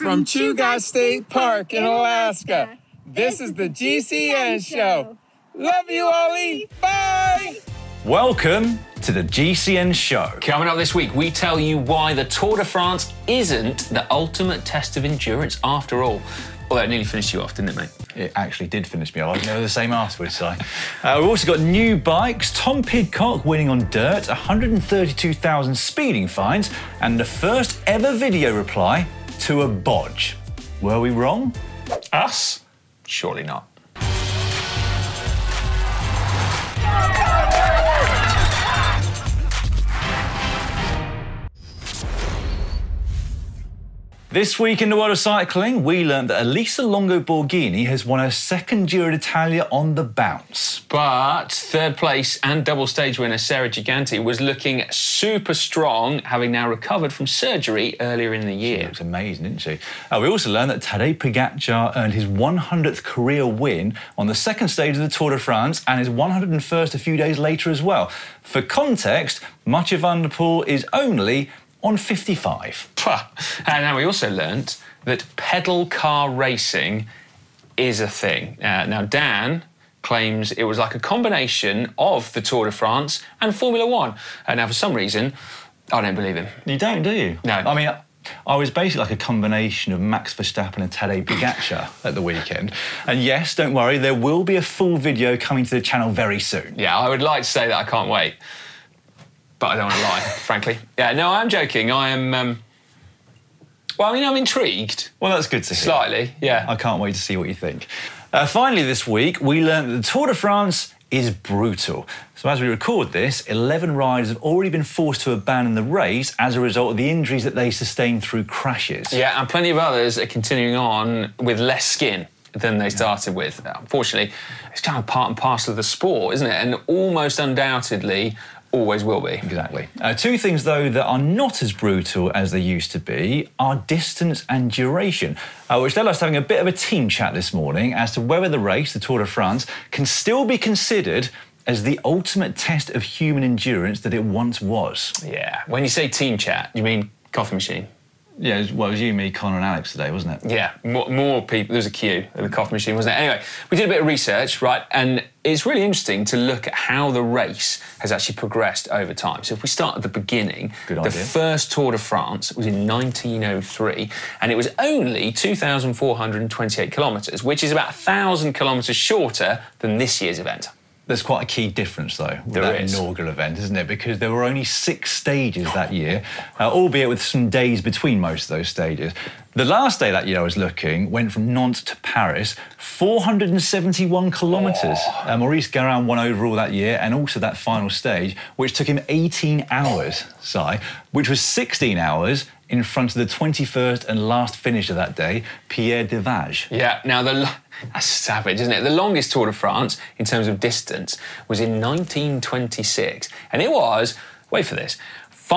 from Chugach State Park in Alaska. This is the GCN Show. Love you, Ollie. Bye. Welcome to the GCN Show. Coming up this week, we tell you why the Tour de France isn't the ultimate test of endurance after all. Although it nearly finished you off, didn't it, mate? It actually did finish me off. They were the same afterwards, Si. We've also got new bikes, Tom Pidcock winning on dirt, 132,000 speeding fines, and the first ever video reply to a bodge. Were we wrong? Us? Surely not. This week in the world of cycling, we learned that Elisa Longo Borghini has won her second Giro d'Italia on the bounce. But third place and double stage winner Sarah Giganti was looking super strong, having now recovered from surgery earlier in the year. She looks amazing, didn't she? We also learned that Tadej Pogacar earned his 100th career win on the second stage of the Tour de France and his 101st a few days later as well. For context, Mathieu van der Poel is only on 55. And now we also learnt that pedal car racing is a thing. Now, Dan claims it was like a combination of the Tour de France and Formula One. Now, for some reason, I don't believe him. You don't, do you? No. I mean, I was basically like a combination of Max Verstappen and Tadej Pogacar at the weekend. And yes, don't worry, there will be a full video coming to the channel very soon. Yeah, I would like to say that I can't wait. But I don't want to lie, frankly. Yeah, no, I'm joking. I am, I'm intrigued. Well, that's good to hear. Slightly, yeah. I can't wait to see what you think. Finally this week, we learned that the Tour de France is brutal. So as we record this, 11 riders have already been forced to abandon the race as a result of the injuries that they sustained through crashes. Yeah, and plenty of others are continuing on with less skin than they started with. Unfortunately, it's kind of part and parcel of the sport, isn't it? And almost undoubtedly always will be. Exactly. Two things, though, that are not as brutal as they used to be are distance and duration, which led us having a bit of a team chat this morning as to whether the race, the Tour de France, can still be considered as the ultimate test of human endurance that it once was. Yeah. When you say team chat, you mean coffee machine? Yeah, it was you, me, Connor and Alex today, wasn't it? Yeah, more people. There was a queue at the coffee machine, wasn't there? Anyway, we did a bit of research, right? And it's really interesting to look at how the race has actually progressed over time. So if we start at the beginning, the first Tour de France was in 1903, and it was only 2,428 kilometres, which is about 1,000 kilometres shorter than this year's event. There's quite a key difference, though, with that inaugural event, isn't it? Because there were only 6 stages that year, albeit with some days between most of those stages. The last day that year I was looking went from Nantes to Paris, 471 kilometres. Maurice Garin won overall that year, and also that final stage, which took him 18 hours, which was 16 hours in front of the 21st and last finisher that day, Pierre Devages. Yeah, now that's savage, isn't it? The longest Tour de France in terms of distance was in 1926, and it was, wait for this,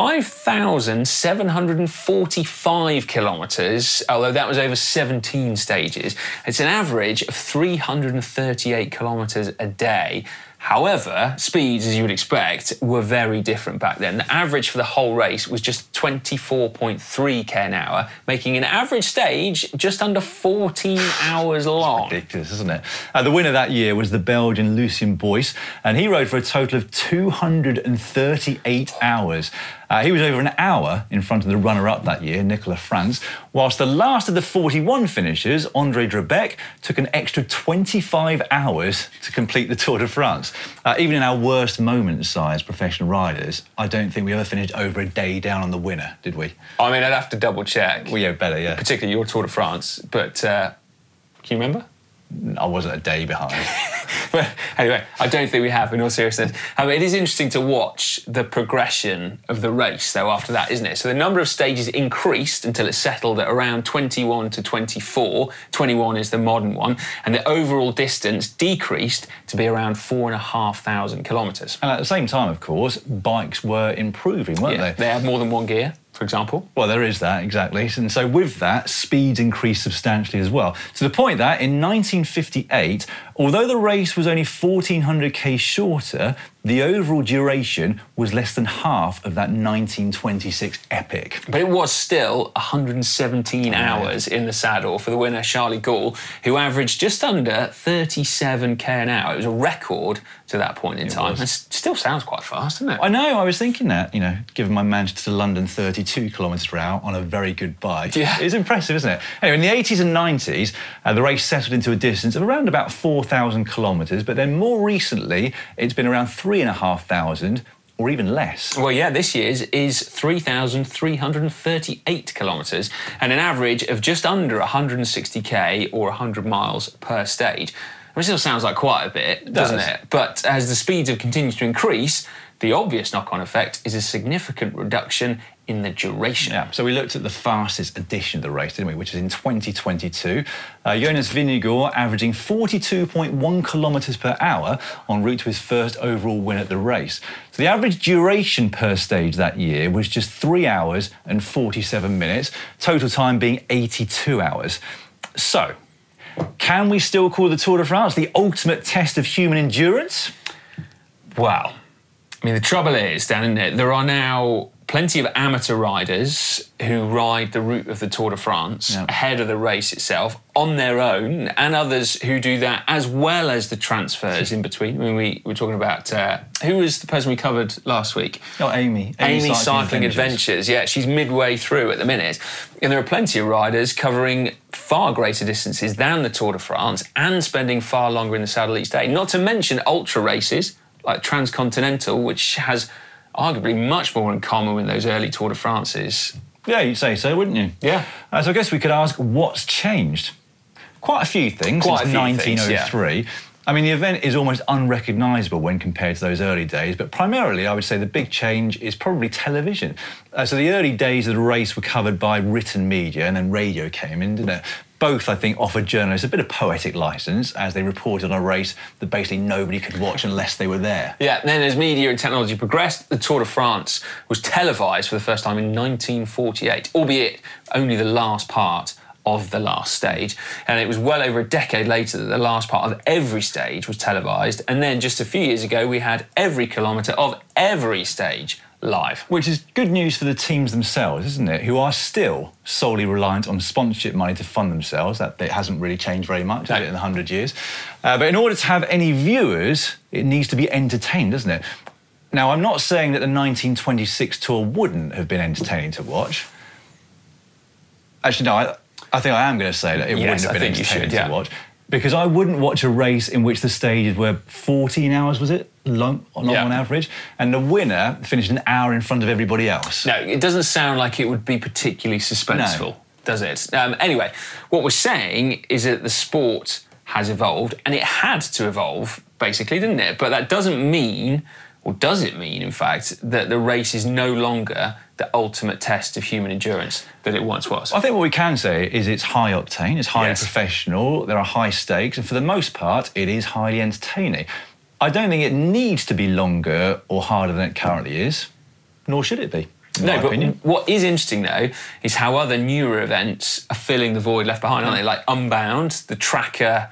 5,745 kilometres, although that was over 17 stages. It's an average of 338 kilometres a day. However, speeds, as you would expect, were very different back then. The average for the whole race was just 24.3 k an hour, making an average stage just under 14 hours long. It's ridiculous, isn't it? The winner that year was the Belgian Lucien Boyce, and he rode for a total of 238 hours. He was over an hour in front of the runner-up that year, Nicolas Frantz, whilst the last of the 41 finishers, André Drebeck, took an extra 25 hours to complete the Tour de France. Even in our worst moments, as professional riders, I don't think we ever finished over a day down on the winner, did we? I mean, I'd have to double-check. Well, yeah, better, yeah. Particularly your Tour de France, but can you remember? I wasn't a day behind. But anyway, I don't think we have, in all seriousness. It is interesting to watch the progression of the race, though, after that, isn't it? So the number of stages increased until it settled at around 21 to 24. 21 is the modern one. And the overall distance decreased to be around 4,500 kilometres. And at the same time, of course, bikes were improving, weren't they? They had more than one gear, for example. Well, there is that, exactly. And so with that, speeds increased substantially as well, to the point that in 1958, Although the race was only 1,400k shorter, the overall duration was less than half of that 1926 epic. But it was still 117 hours in the saddle for the winner, Charlie Gould, who averaged just under 37k an hour. It was a record to that point in time. It still sounds quite fast, doesn't it? I know, I was thinking that, given my Manchester to London 32 kilometres per hour on a very good bike. Yeah. It's impressive, isn't it? Anyway, in the 80s and 90s, the race settled into a distance of around about 4,000 kilometres, but then more recently, it's been around 3,500 or even less. Well, yeah, this year's is 3,338 kilometres and an average of just under 160k or 100 miles per stage. It still sounds like quite a bit, doesn't it? But as the speeds have continued to increase, the obvious knock-on effect is a significant reduction in the duration. Yeah, so we looked at the fastest edition of the race, didn't we, which is in 2022. Jonas Vingegaard averaging 42.1 kilometres per hour en route to his first overall win at the race. So the average duration per stage that year was just 3 hours and 47 minutes, total time being 82 hours. So, can we still call the Tour de France the ultimate test of human endurance? Well, I mean, the trouble is, Dan, isn't it? There are now plenty of amateur riders who ride the route of the Tour de France ahead of the race itself on their own, and others who do that as well as the transfers in between. I mean, we were talking about, who was the person we covered last week? Oh, Amy. Amy Cycling Adventures. Yeah, she's midway through at the minute. And there are plenty of riders covering far greater distances than the Tour de France and spending far longer in the saddle each day. Not to mention ultra races like Transcontinental, which has arguably much more in common with those early Tour de France's. Yeah, you'd say so, wouldn't you? Yeah. So I guess we could ask, what's changed? Quite a few things since 1903. I mean, the event is almost unrecognisable when compared to those early days, but primarily I would say the big change is probably television. So the early days of the race were covered by written media, and then radio came in, didn't it? Both, I think, offered journalists a bit of poetic licence as they reported on a race that basically nobody could watch unless they were there. Yeah, and then as media and technology progressed, the Tour de France was televised for the first time in 1948, albeit only the last part of the last stage. And it was well over a decade later that the last part of every stage was televised. And then just a few years ago, we had every kilometre of every stage live. Which is good news for the teams themselves, isn't it? Who are still solely reliant on sponsorship money to fund themselves. That it hasn't really changed very much in 100 years. But in order to have any viewers, it needs to be entertained, doesn't it? Now, I'm not saying that the 1926 Tour wouldn't have been entertaining to watch. Actually, no, I think I am going to say that it wouldn't have been entertaining to watch. Because I wouldn't watch a race in which the stages were 14 hours, was it? Long on average. And the winner finished an hour in front of everybody else. No, it doesn't sound like it would be particularly suspenseful, does it? Anyway, what we're saying is that the sport has evolved, and it had to evolve, basically, didn't it? But that doesn't mean, or does it mean, in fact, that the race is no longer the ultimate test of human endurance that it once was? I think what we can say is it's high octane, it's highly professional, there are high stakes, and for the most part, it is highly entertaining. I don't think it needs to be longer or harder than it currently is, nor should it be. No, but what is interesting, though, is how other newer events are filling the void left behind, aren't they? Like Unbound, the Tracker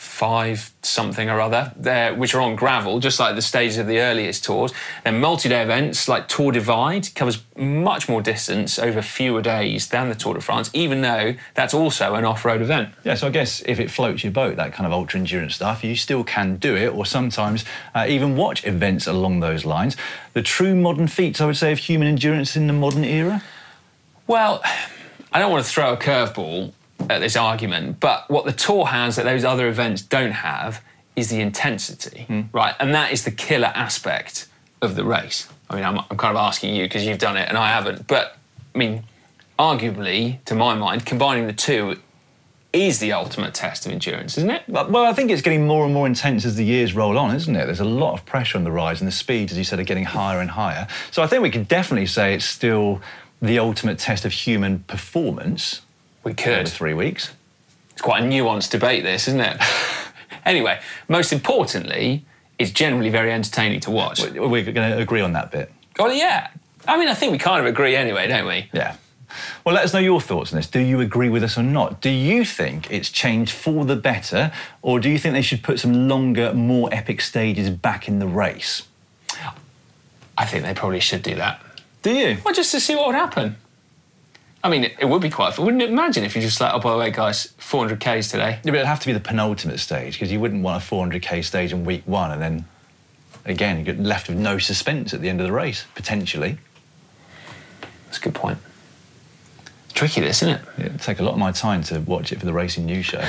5 something or other, which are on gravel, just like the stages of the earliest tours. Then multi-day events like Tour Divide covers much more distance over fewer days than the Tour de France, even though that's also an off-road event. Yeah, so I guess if it floats your boat, that kind of ultra-endurance stuff, you still can do it, or sometimes even watch events along those lines. The true modern feats, I would say, of human endurance in the modern era? Well, I don't want to throw a curveball at this argument, but what the Tour has that those other events don't have is the intensity, right? And that is the killer aspect of the race. I mean, I'm kind of asking you because you've done it and I haven't, but I mean, arguably, to my mind, combining the two is the ultimate test of endurance, isn't it? Well, I think it's getting more and more intense as the years roll on, isn't it? There's a lot of pressure on the rides and the speeds, as you said, are getting higher and higher. So I think we could definitely say it's still the ultimate test of human performance. We could. Over 3 weeks. It's quite a nuanced debate, this, isn't it? Anyway, most importantly, it's generally very entertaining to watch. We're going to agree on that bit. Well, yeah. I mean, I think we kind of agree anyway, don't we? Yeah. Well, let us know your thoughts on this. Do you agree with us or not? Do you think it's changed for the better, or do you think they should put some longer, more epic stages back in the race? I think they probably should do that. Do you? Well, just to see what would happen. I mean, it would be quite fun. Wouldn't it? Imagine if you just like, oh, by the way, guys, 400 Ks today. Yeah, but it'd have to be the penultimate stage, because you wouldn't want a 400k stage in week 1 and then, again, you get left with no suspense at the end of the race, potentially. That's a good point. It's tricky, this, isn't it? It'd take a lot of my time to watch it for the Racing News show.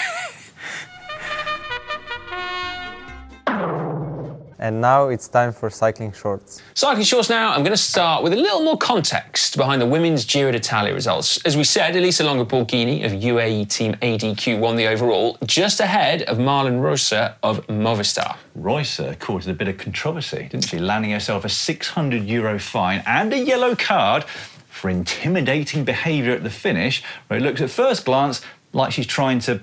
And now it's time for Cycling Shorts. Cycling Shorts now, I'm going to start with a little more context behind the women's Giro d'Italia results. As we said, Elisa Longo-Borghini of UAE Team ADQ won the overall, just ahead of Marlon Reuser of Movistar. Reuser caused a bit of controversy, didn't she? Landing herself a €600 fine and a yellow card for intimidating behaviour at the finish, where it looks at first glance like she's trying to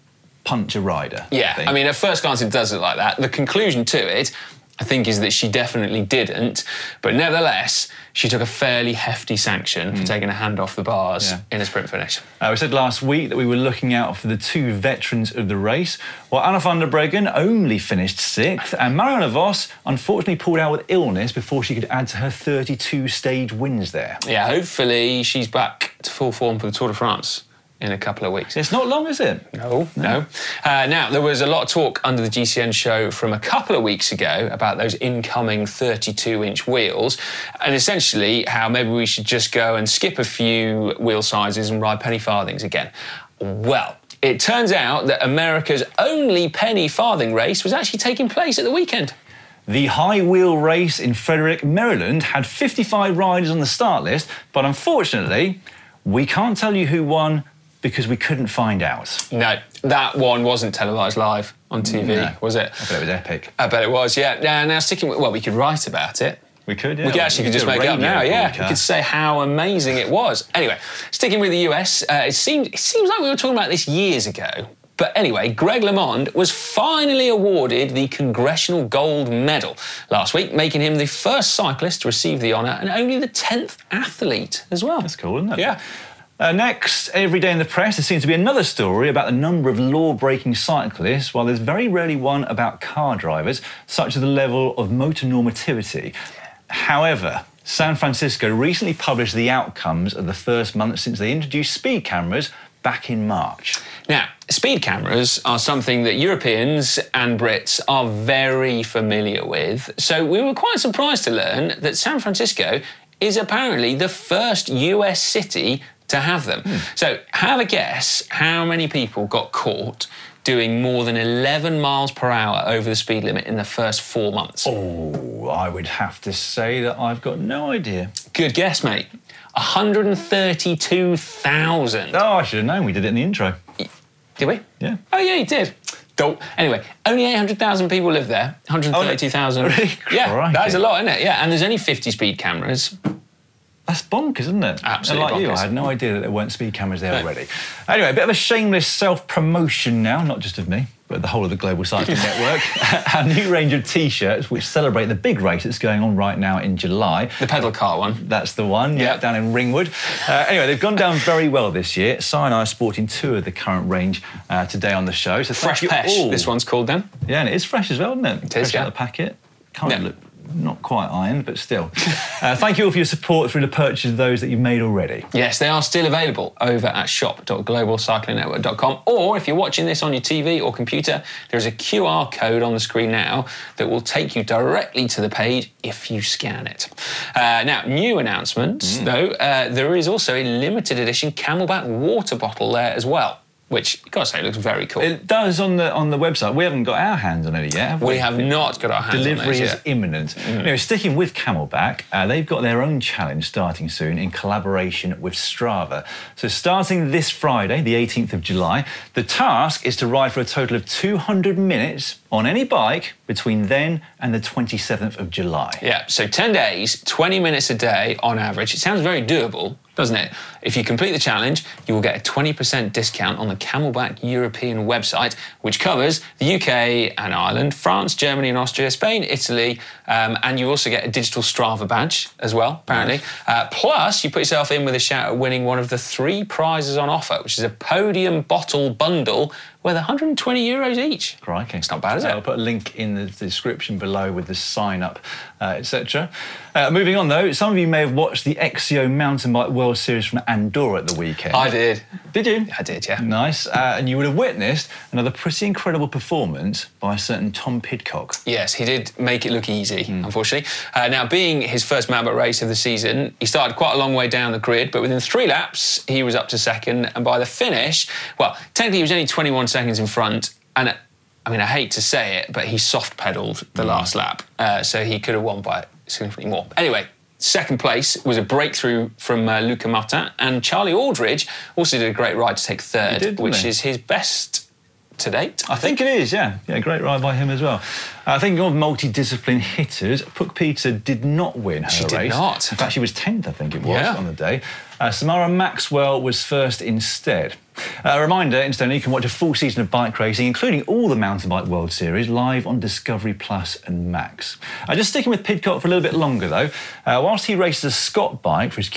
punch a rider. Yeah, I mean, at first glance it does look like that. The conclusion to it, I think, is that she definitely didn't, but nevertheless, she took a fairly hefty sanction for taking a hand off the bars in a sprint finish. We said last week that we were looking out for the two veterans of the race. Well, Anna van der Breggen only finished 6th, and Marianne Vos unfortunately pulled out with illness before she could add to her 32-stage wins there. Yeah, hopefully she's back to full form for the Tour de France in a couple of weeks. It's not long, is it? No. Now, there was a lot of talk under the GCN show from a couple of weeks ago about those incoming 32-inch wheels, and essentially how maybe we should just go and skip a few wheel sizes and ride penny farthings again. Well, it turns out that America's only penny farthing race was actually taking place at the weekend. The high wheel race in Frederick, Maryland had 55 riders on the start list, but unfortunately, we can't tell you who won because we couldn't find out. No, that one wasn't televised live on TV, was it? I bet it was epic. I bet it was, yeah. Now, sticking with... Well, we could write about it. We could, yeah. We could actually just make it up now, yeah. We could say how amazing it was. Anyway, sticking with the US, it seems like we were talking about this years ago. But anyway, Greg LeMond was finally awarded the Congressional Gold Medal last week, making him the first cyclist to receive the honour and only the 10th athlete as well. That's cool, isn't it? Yeah. Next, every day in the press, there seems to be another story about the number of law-breaking cyclists, while there's very rarely one about car drivers, such as the level of motor normativity. However, San Francisco recently published the outcomes of the first month since they introduced speed cameras back in March. Now, speed cameras are something that Europeans and Brits are very familiar with, so we were quite surprised to learn that San Francisco is apparently the first US city to have them. So have a guess how many people got caught doing more than 11 miles per hour over the speed limit in the first 4 months. Oh, I would have to say that I've got no idea. Good guess, mate. 132,000. Oh, I should have known. We did it in the intro. Did we? Yeah. Oh, yeah, you did. Anyway, only 800,000 people live there. 132,000. Really? Yeah, Crikey. that is a lot, isn't it? Yeah, and there's only 50 speed cameras. That's bonkers, isn't it? Absolutely and like you, bonkers. I had no idea that there weren't speed cameras there already. Anyway, a bit of a shameless self-promotion now, not just of me, but the whole of the Global Cycling Network. Our new range of T-shirts, which celebrate the big race that's going on right now in July. The pedal car one. That's the one, yeah, down in Ringwood. Anyway, they've gone down very well this year. Si and I are sporting 2 of the current range today on the show. So Fresh Pesh, this one's called then. Yeah, and it is fresh as well, isn't it? It is, fresh out yeah. of the packet. Can't look... Not quite ironed, but still. Thank you all for your support through the purchase of those that you've made already. Yes, they are still available over at shop.globalcyclingnetwork.com, or if you're watching this on your TV or computer, there's a QR code on the screen now that will take you directly to the page if you scan it. Now, new announcements, though. There is also a limited edition Camelback water bottle there as well, which, I've got to say, looks very cool. It does on the website. We haven't got our hands on it yet, have we? We have not got our hands on it Delivery yet. is imminent. Anyway, sticking with Camelback, they've got their own challenge starting soon in collaboration with Strava. So starting this Friday, the 18th of July, the task is to ride for a total of 200 minutes on any bike between then and the 27th of July. Yeah, so 10 days, 20 minutes a day on average. It sounds very doable, doesn't it? If you complete the challenge, you will get a 20% discount on the Camelback European website, which covers the UK and Ireland, France, Germany and Austria, Spain, Italy, and you also get a digital Strava badge as well, apparently. Plus, you put yourself in with a shout at winning one of the 3 prizes on offer, which is a Podium bottle bundle worth €120 each. Crikey. It's not bad, is it? I'll put a link in the description below with the sign-up, etc. Moving on, though, some of you may have watched the XCO Mountain Bike World Series from Andorra at the weekend. I did. Did you? I did, yeah. Nice. And you would have witnessed another pretty incredible performance by a certain Tom Pidcock. Yes, he did make it look easy, unfortunately. Now, being his first mountain bike race of the season, he started quite a long way down the grid, but within 3 laps, he was up to second. And by the finish, well, technically he was only 21 seconds in front. And I mean, I hate to say it, but he soft-pedalled the last lap. So he could have won by significantly more. Anyway, second place was a breakthrough from Luca Martin, and Charlie Aldridge also did a great ride to take third, which is his best to date. I think it is, yeah. Yeah, great ride by him as well. Thinking of multidiscipline hitters, Puk Pieter did not win her race. She did not. In fact, she was 10th, I think it was, on the day. Samara Maxwell was first instead. A reminder, incidentally, you can watch a full season of bike racing, including all the Mountain Bike World Series, live on Discovery Plus and Max. Just sticking with Pidcock for a little bit longer, though, whilst he races a Scott bike for his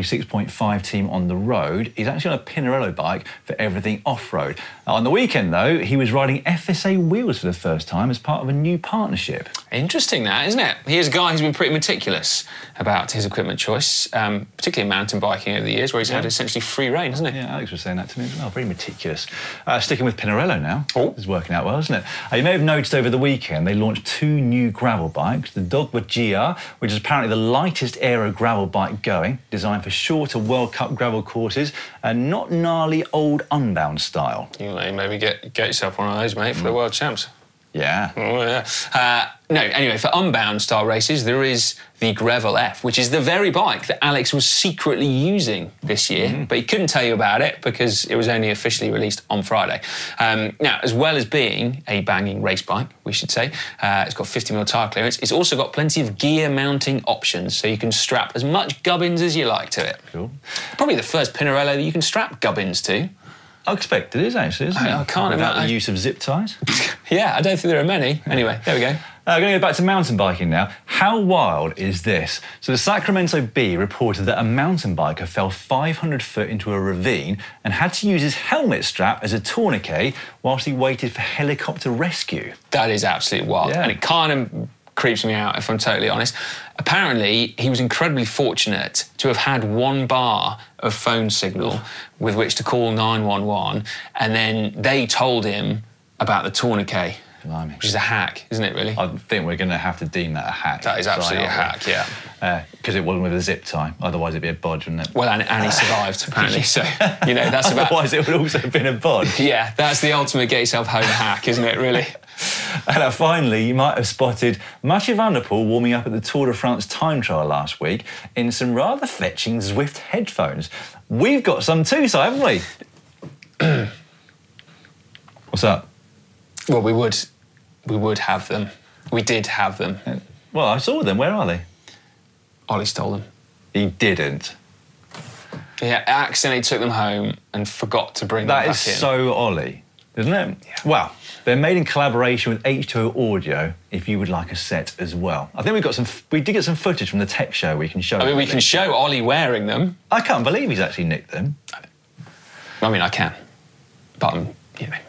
Q36.5 team on the road, he's actually on a Pinarello bike for everything off-road. On the weekend, though, he was riding FSA wheels for the first time as part of a new partnership. Interesting, that, isn't it? Here's a guy who's been pretty meticulous about his equipment choice, particularly in mountain biking over the years, where he's had essentially free reign, hasn't he? Yeah, Alex was saying that to me as well. Very meticulous. Sticking with Pinarello now. Oh. It's working out well, isn't it? You may have noticed over the weekend they launched 2 new gravel bikes. The Dogma GR, which is apparently the lightest aero gravel bike going, designed for shorter World Cup gravel courses and not gnarly old Unbound style. You may maybe get yourself one of those, mate, for the World Champs. Yeah. Oh, yeah. No, anyway, for Unbound style races, there is the Gravel F, which is the very bike that Alex was secretly using this year, but he couldn't tell you about it because it was only officially released on Friday. Now, as well as being a banging race bike, we should say, it's got 50mm tyre clearance. It's also got plenty of gear mounting options, so you can strap as much gubbins as you like to it. Cool. Probably the first Pinarello that you can strap gubbins to. I expect it is, actually, isn't it? I can't Without imagine. the use of zip ties. Yeah, I don't think there are many. Anyway, there we go. We're going to go back to mountain biking now. How wild is this? So the Sacramento Bee reported that a mountain biker fell 500 foot into a ravine and had to use his helmet strap as a tourniquet whilst he waited for helicopter rescue. That is absolutely wild. Yeah. And it kind of creeps me out, if I'm totally honest. Apparently, he was incredibly fortunate to have had 1 bar of phone signal with which to call 911, and then they told him about the tourniquet, Blimey. which is a hack, isn't it, really? I think we're going to have to deem that a hack. That is absolutely a hack, yeah. Because it wasn't with a zip tie. Otherwise, it'd be a bodge, wouldn't it? Well, and he survived, apparently. So, you know, that's about... Otherwise, it would also have been a bodge. Yeah, that's the ultimate get-yourself-home hack, isn't it, really? And finally, you might have spotted Mathieu van der Poel warming up at the Tour de France time trial last week in some rather fetching Zwift headphones. We've got some too, so haven't we? What's up? Well, we would have them. We did have them. Well, I saw them. Where are they? Ollie stole them. He didn't. He accidentally took them home and forgot to bring them back in. That is so Ollie, isn't it? Yeah. Well, they're made in collaboration with H2O Audio, if you would like a set as well. I think we did get some footage from the tech show we can show. I mean, we can show Ollie wearing them. I can't believe he's actually nicked them. I mean, I can. But, you know.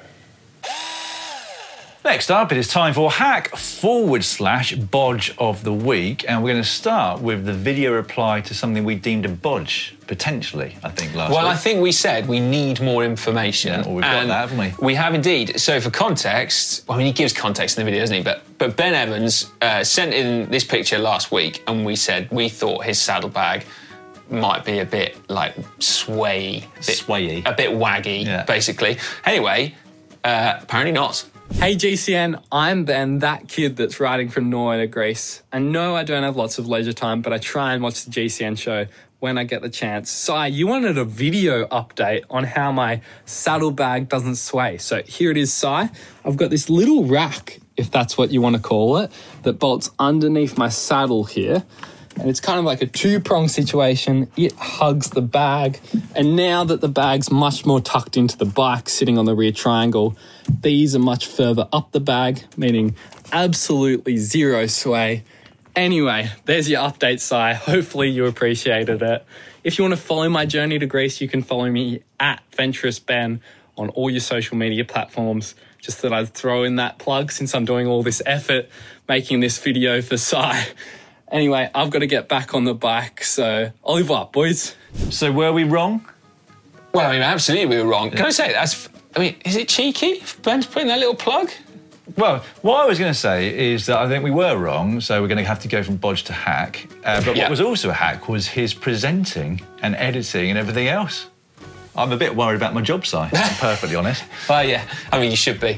Next up, it is time for hack/bodge of the week, and we're going to start with the video reply to something we deemed a bodge, potentially, I think, last week. Well, I think we said we need more information. Yeah, well, we've got that, haven't we? We have indeed. So for context, well, I mean, he gives context in the video, doesn't he? But Ben Evans sent in this picture last week, and we said we thought his saddlebag might be a bit, like, swayy. Swayy. A bit waggy, basically. Anyway, apparently not. Hey GCN, I'm Ben, that kid that's riding from Norway to Greece. And no, I don't have lots of leisure time, but I try and watch the GCN show when I get the chance. Si, you wanted a video update on how my saddlebag doesn't sway. So here it is, Si. I've got this little rack, if that's what you want to call it, that bolts underneath my saddle here. And it's kind of like a two-prong situation. It hugs the bag. And now that the bag's much more tucked into the bike, sitting on the rear triangle, these are much further up the bag, meaning absolutely zero sway. Anyway, there's your update, Si. Hopefully you appreciated it. If you want to follow my journey to Greece, you can follow me at Venturous Ben on all your social media platforms. Just thought I'd throw in that plug since I'm doing all this effort making this video for Si. Anyway, I've got to get back on the bike, so au revoir, boys. So were we wrong? Well, I mean, absolutely we were wrong. Can I say, is it cheeky for Ben to put in that little plug? Well, what I was going to say is that I think we were wrong, so we're going to have to go from bodge to hack. But what was also a hack was his presenting and editing and everything else. I'm a bit worried about my job, Si, to be perfectly honest. Well, yeah. I mean, you should be.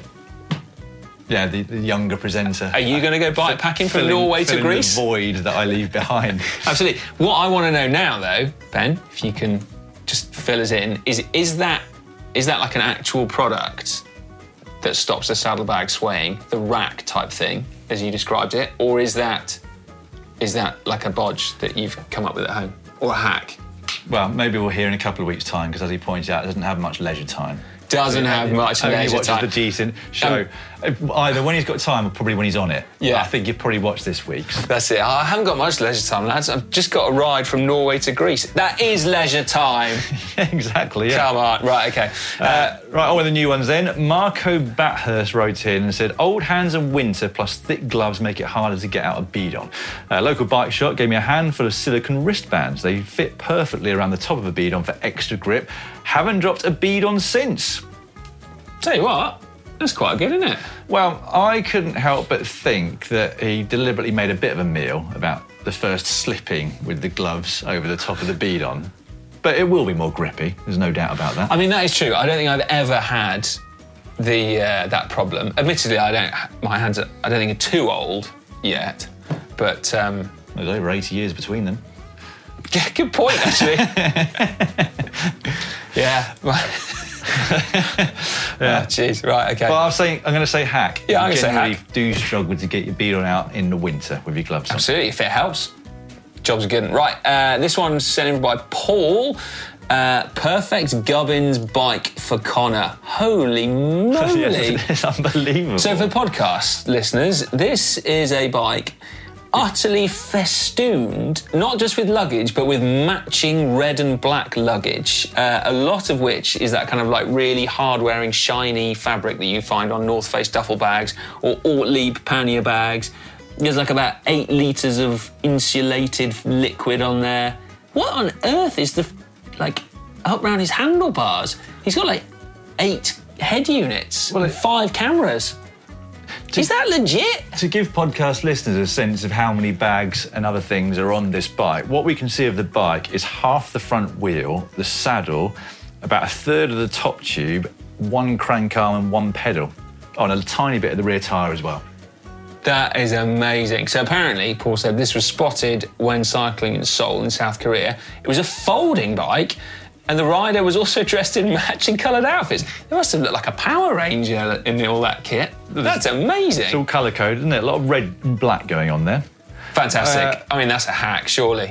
Yeah, the younger presenter. Are you going to go bike packing from Norway to Greece? The void that I leave behind. Absolutely. What I want to know now, though, Ben, if you can just fill us in, is that like an actual product that stops the saddlebag swaying, the rack type thing, as you described it, or is that like a bodge that you've come up with at home, or a hack? Well, maybe we'll hear in a couple of weeks' time, because as he points out, it doesn't have much leisure time. Doesn't have much leisure time. He watches the decent show. Either when he's got time or probably when he's on it. Yeah. I think you've probably watched this week's. That's it. I haven't got much leisure time, lads. I've just got a ride from Norway to Greece. That is leisure time. Exactly, yeah. Come on. Right, OK. Right, on with the new ones then. Marco Bathurst wrote in and said, old hands in winter plus thick gloves make it harder to get out a bidon. Local bike shop gave me a handful of silicone wristbands. They fit perfectly around the top of a bidon for extra grip. Haven't dropped a bidon since. Tell you what, that's quite good, isn't it? Well, I couldn't help but think that he deliberately made a bit of a meal about the first slipping with the gloves over the top of the bidon. But it will be more grippy, there's no doubt about that. I mean, that is true. I don't think I've ever had that problem. Admittedly, my hands are, I don't think, are too old yet, but... There's over 80 years between them. Yeah, good point, actually. Yeah. Yeah, jeez, right, OK. Well, I'm going to say hack. Yeah, I'm going to say hack. You generally do struggle to get your bidon out in the winter with your gloves on. Absolutely, if it helps. Job's good. Right, this one's sent in by Paul. Perfect Gubbins bike for Connor. Holy moly. It's unbelievable. So for podcast listeners, this is a bike utterly festooned, not just with luggage, but with matching red and black luggage, a lot of which is that kind of like really hard-wearing, shiny fabric that you find on North Face duffel bags or Ortlieb pannier bags. There's like about 8 litres of insulated liquid on there. What on earth is up around his handlebars? He's got like 8 head units, 5 cameras. Is that legit? To give podcast listeners a sense of how many bags and other things are on this bike, what we can see of the bike is half the front wheel, the saddle, about a third of the top tube, 1 crank arm and 1 pedal, on a tiny bit of the rear tyre as well. That is amazing. So apparently, Paul said this was spotted when cycling in Seoul in South Korea. It was a folding bike, and the rider was also dressed in matching coloured outfits. They must have looked like a Power Ranger in all that kit. That's amazing. It's all colour-coded, isn't it? A lot of red and black going on there. Fantastic. I mean, that's a hack, surely.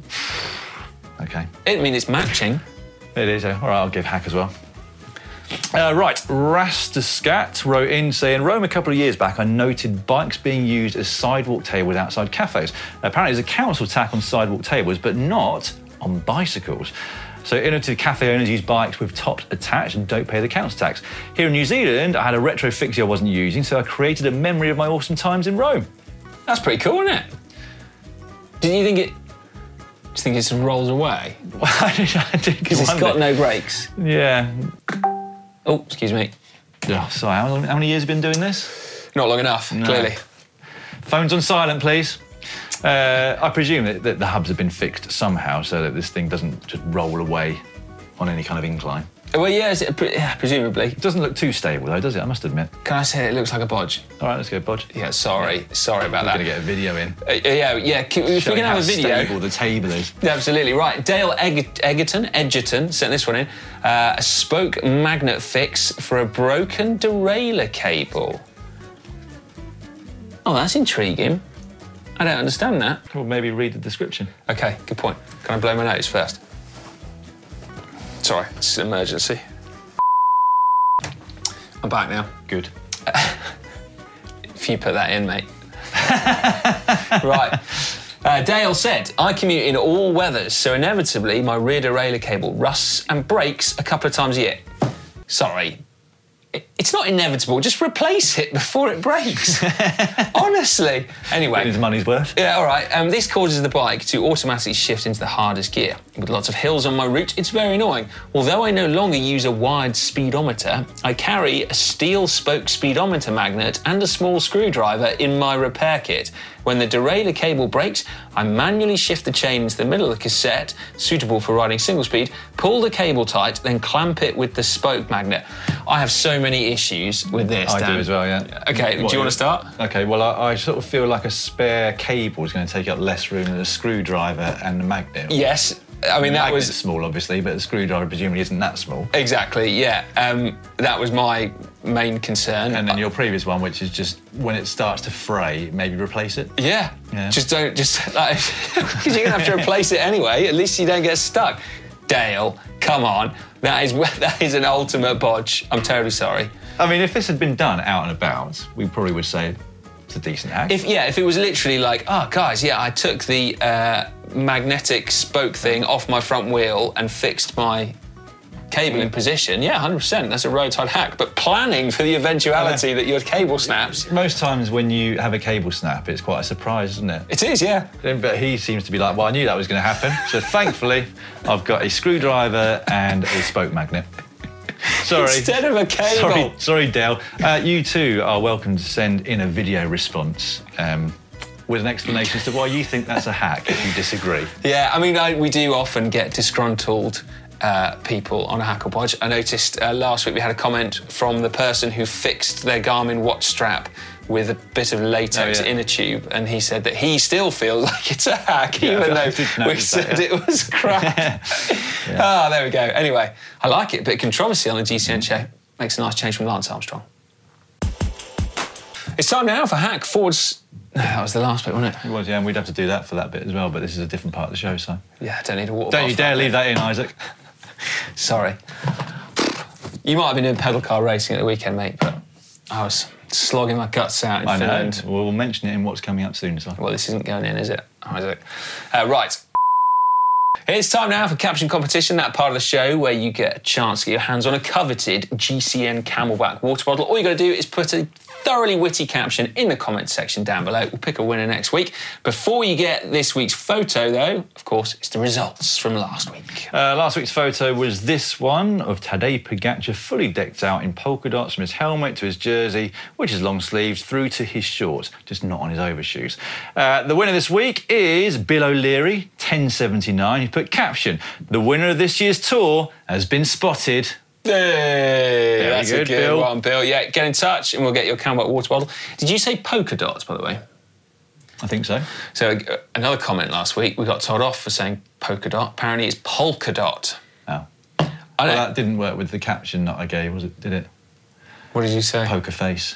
OK. I mean, it's matching. It is. All right, I'll give hack as well. Right, Rastascat wrote in saying, Rome a couple of years back, I noted bikes being used as sidewalk tables outside cafes. Apparently there's a council tax on sidewalk tables, but not on bicycles. So innovative cafe owners use bikes with tops attached and don't pay the council tax. Here in New Zealand, I had a retro fixie I wasn't using, so I created a memory of my awesome times in Rome. That's pretty cool, isn't it? Do you think it rolls away? I did because it's got no brakes. Yeah. Oh, excuse me. Oh, sorry, how many years have you been doing this? Not long enough, clearly. Phones on silent, please. I presume that the hubs have been fixed somehow so that this thing doesn't just roll away on any kind of incline. Well, yeah, presumably. It doesn't look too stable, though, does it? I must admit. Can I say it looks like a bodge? All right, let's go bodge. Yeah, sorry about that. We're going to get a video in. Yeah. If we can have a video. How stable the table is. Yeah, absolutely. Right, Dale Edgerton sent this one in. A spoke magnet fix for a broken derailleur cable. Oh, that's intriguing. I don't understand that. Well, maybe read the description. Okay, good point. Can I blow my nose first? Sorry, it's an emergency. I'm back now. Good. If you put that in, mate. Right. Dale said, I commute in all weathers, so inevitably my rear derailleur cable rusts and breaks a couple of times a year. Sorry. It's not inevitable. Just replace it before it breaks. Honestly. Anyway. Getting his money's worth. Yeah, all right. This causes the bike to automatically shift into the hardest gear. With lots of hills on my route, it's very annoying. Although I no longer use a wired speedometer, I carry a steel spoke speedometer magnet and a small screwdriver in my repair kit. When the derailleur cable breaks, I manually shift the chain into the middle of the cassette, suitable for riding single speed, pull the cable tight, then clamp it with the spoke magnet. I have so many issues with this, I Dan. do as well, yeah. Okay, do you want to start? Okay, well, I sort of feel like a spare cable is going to take up less room than a screwdriver and the magnet. Yes. I mean, that was small, obviously, but the screwdriver presumably isn't that small. Exactly, yeah. That was my main concern. And then your previous one, which is just when it starts to fray, maybe replace it. Yeah. Just don't, like, because you're going to have to replace it anyway. At least you don't get stuck. Dale, come on. That is an ultimate bodge. I'm terribly sorry. I mean, if this had been done out and about, we probably would say it's a decent hack. If it was literally like, oh, guys, yeah, I took the magnetic spoke thing off my front wheel and fixed my cable in position, yeah, 100%, that's a roadside hack. But planning for the eventuality that your cable snaps... Most times when you have a cable snap, it's quite a surprise, isn't it? It is, yeah. But he seems to be like, well, I knew that was going to happen. So thankfully, I've got a screwdriver and a spoke magnet. Sorry. Instead of a cable. Sorry, Dale. You too are welcome to send in a video response with an explanation as to why you think that's a hack if you disagree. Yeah, I mean, we do often get disgruntled people on a Hack or Podge. I noticed last week we had a comment from the person who fixed their Garmin watch strap with a bit of latex inner tube, and he said that he still feels like it's a hack, even though we said it was crap. There we go. Anyway, I like it. A bit of controversy on the GCN show. Makes a nice change from Lance Armstrong. It's time now for Hack Forwards. No, that was the last bit, wasn't it? It was, yeah, and we'd have to do that for that bit as well, but this is a different part of the show, so... Yeah, I don't need a water Don't you dare leave that in, Isaac. Sorry. You might have been doing pedal car racing at the weekend, mate, but I was slogging my guts out in Finland. Know. We'll mention it in what's coming up soon, so... Well, this isn't going in, is it, Isaac? Right. It's time now for Caption Competition, that part of the show where you get a chance to get your hands on a coveted GCN Camelback water bottle. All you got to do is put a thoroughly witty caption in the comments section down below. We'll pick a winner next week. Before you get this week's photo, though, of course, it's the results from last week. Last week's photo was this one of Tadej Pogačar fully decked out in polka dots from his helmet to his jersey, which is long sleeves, through to his shorts, just not on his overshoes. The winner this week is Bill O'Leary, 1079. He put caption, the winner of this year's tour has been spotted. Hey, that's good, a good Bill. one, Bill. Yeah, get in touch and we'll get your Camelback water bottle. Did you say polka dots, by the way? I think so. So another comment last week, we got told off for saying polka dot. Apparently it's polka dot. Oh. Well, that didn't work with the caption that I gave, was it? Did it? What did you say? Poker face.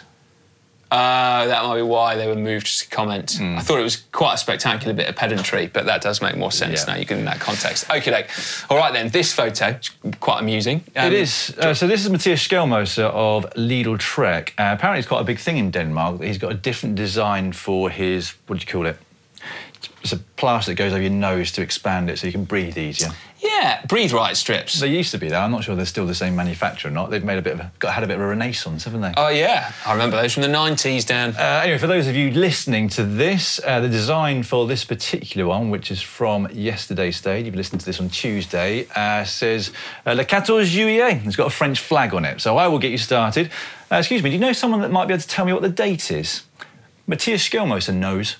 That might be why they were moved to comment. I thought it was quite a spectacular bit of pedantry, but that does make more sense now, you can in that context. Okay, all right then, this photo, quite amusing. It is. So this is Matthias Skjelmose of Lidl Trek. Apparently it's quite a big thing in Denmark. He's got a different design for his, what do you call it? It's a plaster that goes over your nose to expand it so you can breathe easier. Yeah, breathe right strips. They used to be there. I'm not sure they're still the same manufacturer or not. They've made had a bit of a renaissance, haven't they? Oh yeah, I remember those from the 90s, Dan. Anyway, for those of you listening to this, the design for this particular one, which is from yesterday's stage, you've listened to this on Tuesday, says Le 14 Juillet. It's got a French flag on it. So I will get you started. Excuse me, do you know someone that might be able to tell me what the date is? Matthias Skjelmose knows.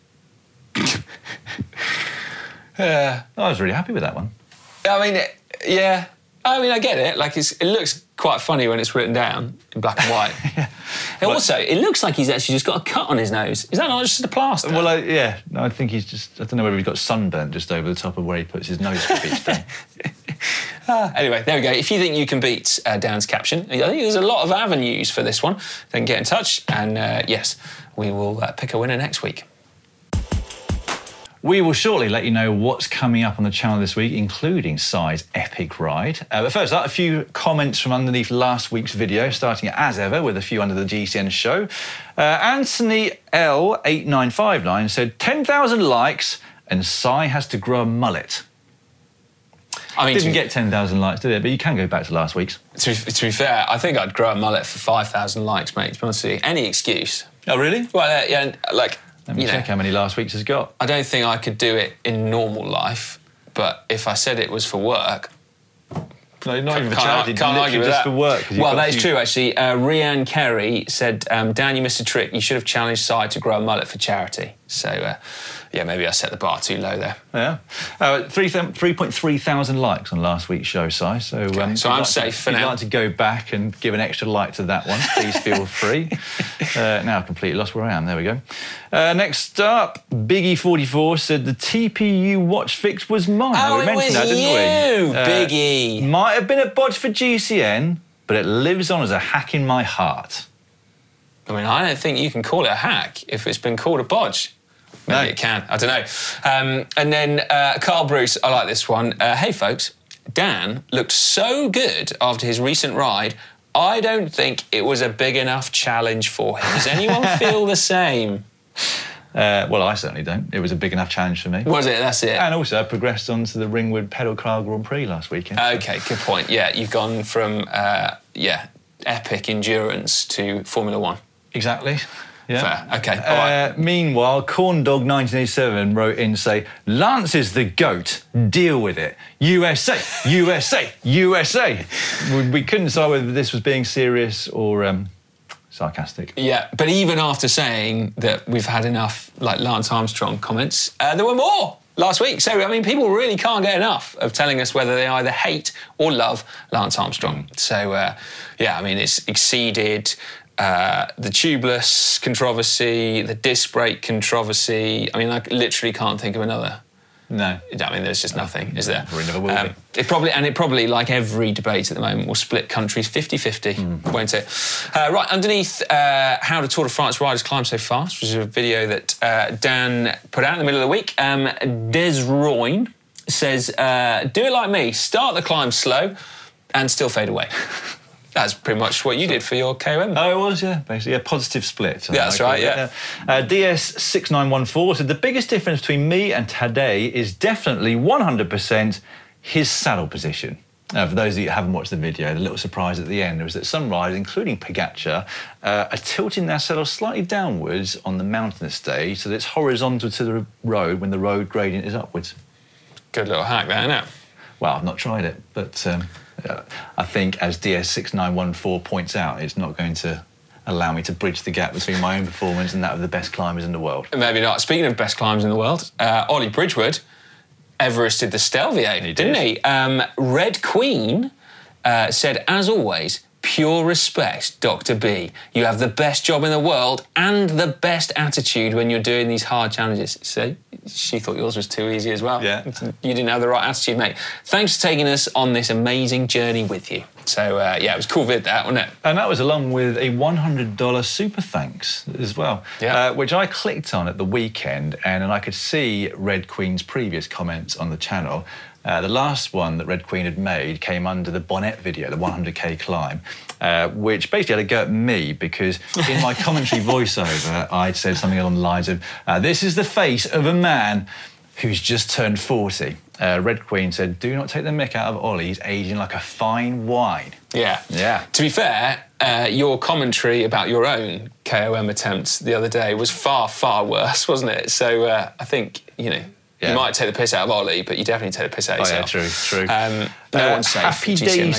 I was really happy with that one. I mean, yeah. I mean, I get it. Like, it looks quite funny when it's written down in black and white. And also, it looks like he's actually just got a cut on his nose. Is that not just a plaster? Well, yeah. No, I think he's just... I don't know whether he's got sunburnt just over the top of where he puts his nose for each day. Anyway, there we go. If you think you can beat Dan's caption, I think there's a lot of avenues for this one. Then get in touch, and yes, we will pick a winner next week. We will shortly let you know what's coming up on the channel this week, including Sai's epic ride. But first up, a few comments from underneath last week's video, starting as ever with a few under the GCN show. Anthony L8959 said 10,000 likes and Sai has to grow a mullet. I mean, didn't get 10,000 likes, did it? But you can go back to last week's. To be fair, I think I'd grow a mullet for 5,000 likes, mate, to be honest with you. Any excuse. Oh, really? Well, yeah, like... Let me check how many last week's has got. I don't think I could do it in normal life, but if I said it was for work... No, not even for charity, can't argue with just that. for work. Well, that is true, actually. Rhiann Kerry said, Dan, you missed a trick. You should have challenged Sai to grow a mullet for charity. So, yeah, maybe I set the bar too low there. Yeah. 3.3 thousand likes on last week's show, Sai. So, so I'm safe for now. If you'd like to go back and give an extra like to that one, please feel free. Now I've completely lost where I am. There we go. Next up, Biggie44 said the TPU watch fix was mine. Oh, we mentioned that, didn't we? Biggie. Might have been a bodge for GCN, but it lives on as a hack in my heart. I mean, I don't think you can call it a hack if it's been called a bodge. Maybe it can. I don't know. And then Carl Bruce, I like this one. Hey, folks, Dan looked so good after his recent ride, I don't think it was a big enough challenge for him. Does anyone feel the same? Well, I certainly don't. It was a big enough challenge for me. Was it? That's it. And also, I progressed on to the Ringwood Pedal Car Grand Prix last weekend. OK, good point. Yeah, you've gone from, epic endurance to Formula One. Exactly. Yeah. Fair. OK, all right. Meanwhile, Corndog1987 wrote in to say, Lance is the GOAT. Deal with it. USA, USA, USA. We couldn't decide whether this was being serious or... sarcastic. Yeah, but even after saying that we've had enough, like, Lance Armstrong comments, there were more last week. So, I mean, people really can't get enough of telling us whether they either hate or love Lance Armstrong. So, yeah, I mean, it's exceeded the tubeless controversy, the disc brake controversy. I mean, I literally can't think of another. No. I mean, there's just nothing, is there? Never will be. It probably, like every debate at the moment, will split countries 50-50, won't it? Right, underneath how do Tour de France riders climb so fast, which is a video that Dan put out in the middle of the week. Des Royne says, do it like me, start the climb slow and still fade away. That's pretty much what you did for your KOM. Oh, it was, yeah, basically. A positive split. Yeah, that's right, yeah. DS6914 said, the biggest difference between me and Tadej is definitely 100% his saddle position. For those of you who haven't watched the video, the little surprise at the end was that some riders, including Pogacar, are tilting their saddle slightly downwards on the mountainous stage so that it's horizontal to the road when the road gradient is upwards. Good little hack there, isn't it? Well, I've not tried it, but I think, as DS6914 points out, it's not going to allow me to bridge the gap between my own performance and that of the best climbers in the world. Maybe not. Speaking of best climbers in the world, Ollie Bridgewood Everested the Stelvio, didn't he? Red Queen said, as always, pure respect, Dr. B. You have the best job in the world and the best attitude when you're doing these hard challenges. See, she thought yours was too easy as well. Yeah. You didn't have the right attitude, mate. Thanks for taking us on this amazing journey with you. So, yeah, it was a cool vid, that, wasn't it? And that was along with a $100 super thanks as well, which I clicked on at the weekend, and I could see Red Queen's previous comments on the channel. The last one that Red Queen had made came under the Bonnet video, the 100k climb, which basically had a go at me because in my commentary voiceover, I'd said something along the lines of, this is the face of a man who's just turned 40. Red Queen said, do not take the mick out of Ollie, he's aging like a fine wine. Yeah. Yeah. To be fair, your commentary about your own KOM attempts the other day was far, far worse, wasn't it? So I think, you know, you might take the piss out of Ollie, but you definitely take the piss out of yourself. Yeah, true. No one's safe. Happy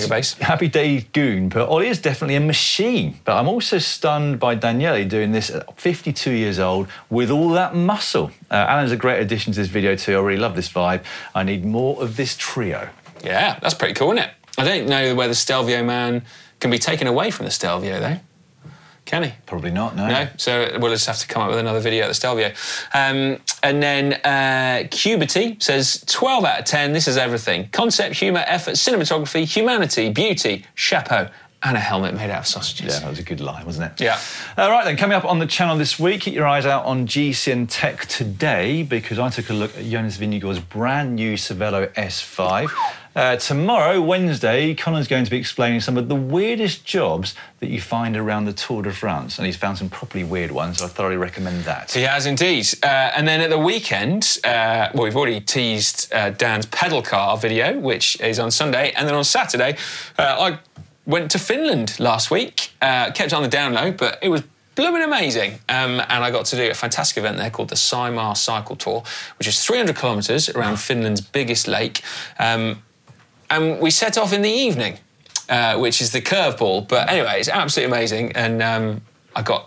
Days Goon, but Ollie is definitely a machine. But I'm also stunned by Daniele doing this at 52 years old with all that muscle. Alan's a great addition to this video too. I really love this vibe. I need more of this trio. Yeah, that's pretty cool, isn't it? I don't know whether Stelvio man can be taken away from the Stelvio, though. Can he? Probably not, no. No, so we'll just have to come up with another video at the Stelvio. And then Cubity says, 12 out of 10, this is everything. Concept, humour, effort, cinematography, humanity, beauty, chapeau, and a helmet made out of sausages. Yeah, that was a good line, wasn't it? Yeah. All right, then, coming up on the channel this week, keep your eyes out on GCN Tech today, because I took a look at Jonas Vingegaard's brand new Cervelo S5. Tomorrow, Wednesday, Colin's going to be explaining some of the weirdest jobs that you find around the Tour de France, and he's found some properly weird ones, so I thoroughly recommend that. He has indeed. And then at the weekend, we've already teased Dan's pedal car video, which is on Sunday, and then on Saturday, I went to Finland last week, kept it on the down low, but it was blooming amazing. And I got to do a fantastic event there called the Saimaa Cycle Tour, which is 300 kilometres around Finland's biggest lake. And we set off in the evening, which is the curveball. But anyway, it's absolutely amazing. And I got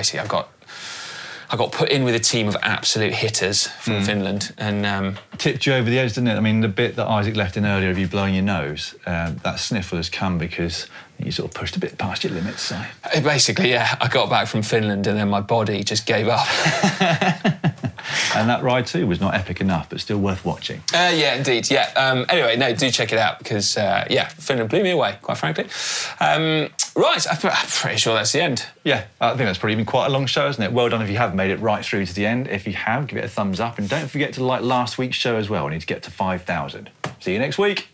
put in with a team of absolute hitters from Finland. And tipped you over the edge, didn't it? I mean, the bit that Isaac left in earlier of you blowing your nose, that sniffle has come because you sort of pushed a bit past your limits, Si. Basically, yeah. I got back from Finland and then my body just gave up. And that ride too was not epic enough, but still worth watching. Yeah, indeed, yeah. Anyway, no, do check it out because, Finland blew me away, quite frankly. Right, I'm pretty sure that's the end. Yeah, I think that's probably been quite a long show, isn't it? Well done if you have made it right through to the end. If you have, give it a thumbs up. And don't forget to like last week's show as well. We need to get to 5,000. See you next week.